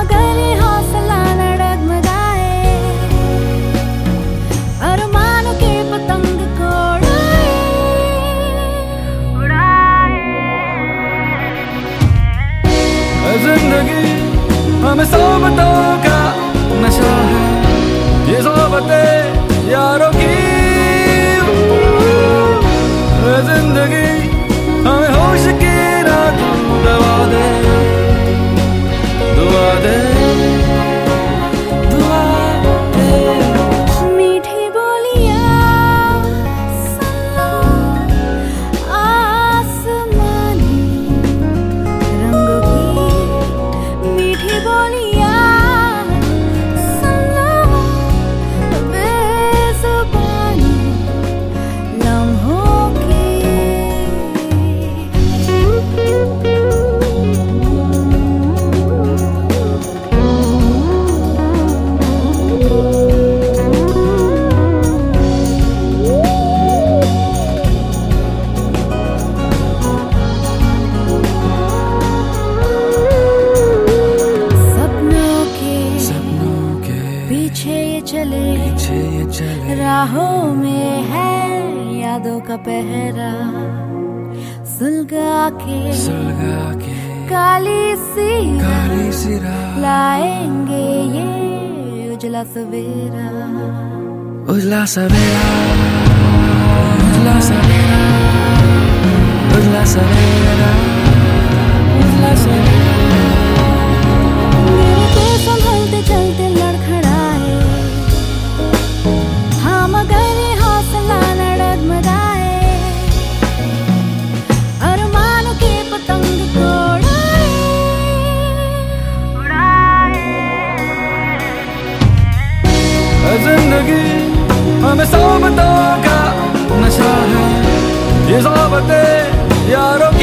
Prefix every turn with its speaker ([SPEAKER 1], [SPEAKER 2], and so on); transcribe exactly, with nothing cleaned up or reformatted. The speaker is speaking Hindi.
[SPEAKER 1] मगर ये हौसला न डगमगाए, अरमानों के पतंग को उड़ाए।
[SPEAKER 2] जिंदगी हमें सोबतों का नशा है, ये सोबतें यारों की। जिंदगी हमें होश की रात दवा दे, दुआ दे, दुआ दे।
[SPEAKER 1] मीठी बोलियां सुन लो, आसमानी रंगों की मीठी बोलियां सुन लो, बेज़ुबानी लम्हों पीछे ये चले,
[SPEAKER 2] पीछे ये चले,
[SPEAKER 1] राहों में है यादों का पहरा। सुलगा के,
[SPEAKER 2] सुलगा के
[SPEAKER 1] काली सी
[SPEAKER 2] काली सी रात
[SPEAKER 1] लाएंगे ये उजला सवेरा।
[SPEAKER 2] उजला सवेरा, उजला सवेरा, उजला सवेरा, उजला सवेरा।
[SPEAKER 1] मेरे को संभलते चलते लड़खड़ाए, हाँ मगर ये हौसला न डगमगाए, अरमानों के पतंग को उड़ाए।
[SPEAKER 2] जिंदगी हमें सोबतों का नशा है, ये सोबतें यारों